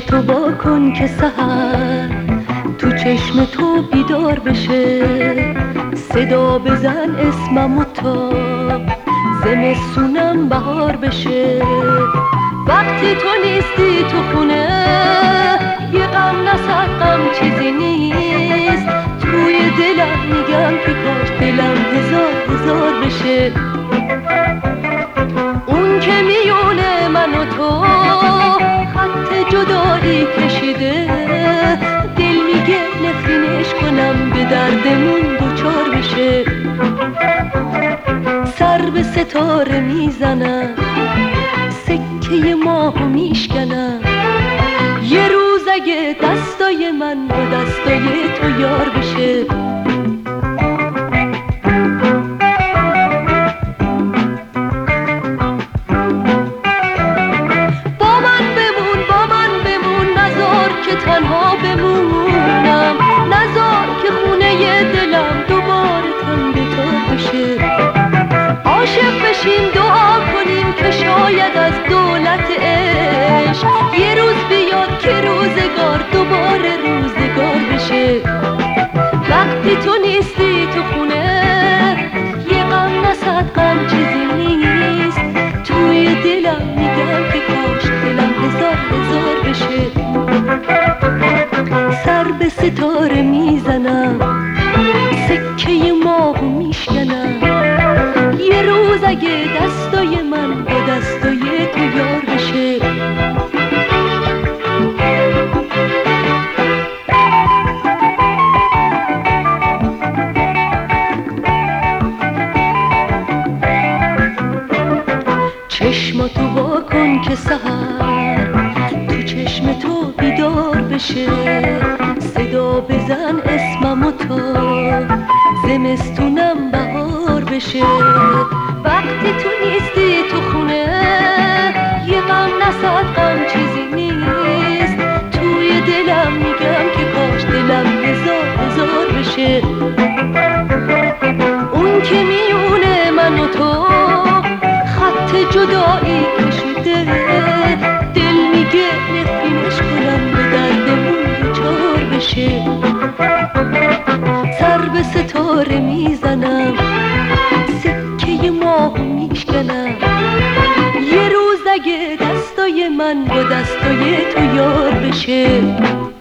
چشماتو با کن که سحر تو چشم تو بیدار بشه، صدا بزن اسممو تا زمستونم بهار بشه. وقتی تو نیستی تو خونه یه غم نصد غم چیزی نیست، توی دلم میگم که کاش دلم هزار بشه. اون که میونه من و تو خط جدایی کشیده، دل میگه نفرینش کنم به دردمون دوچار بشه. سر به ستاره میزنم، سکه ماهو میشکنم، یه روز اگه دستای من با دستای تو یار بشه. تنها بمونم، نذار که خونه دلم دوباره تن به تار بشه. عاشق بشیم دعا کنیم که شاید از دولت عشق یه روز بیاد که روزگار دوباره روزگار بشه. وقتی تو نیستی تو خونه یه غم نصد غم چیزی نیست، توی دلم میگم که کاش دلم هزار بشه. سر به ستاره میزنم، سکه ماهو میشکنم، یه روز اگه دستای من با دستای تو یار بشه. چشماتو وا کن که سحر تو چشم تو بیدار بشه، صدا بزن اسممو تا زمستونم بهار بشه. وقتی تو نیستی تو خونه یه غم نصد غم چیزی نیست، توی دلم میگم که کاش دلم هزار بشه. اون که میونه من و تو خط جدایی کشیده، دل میگه نفرینش کنم به دردمون دوچار بشه. سر به ستاره میزنم، سکه ماهو میشکنم، یه روز اگه دستای من با دستای تو یار بشه.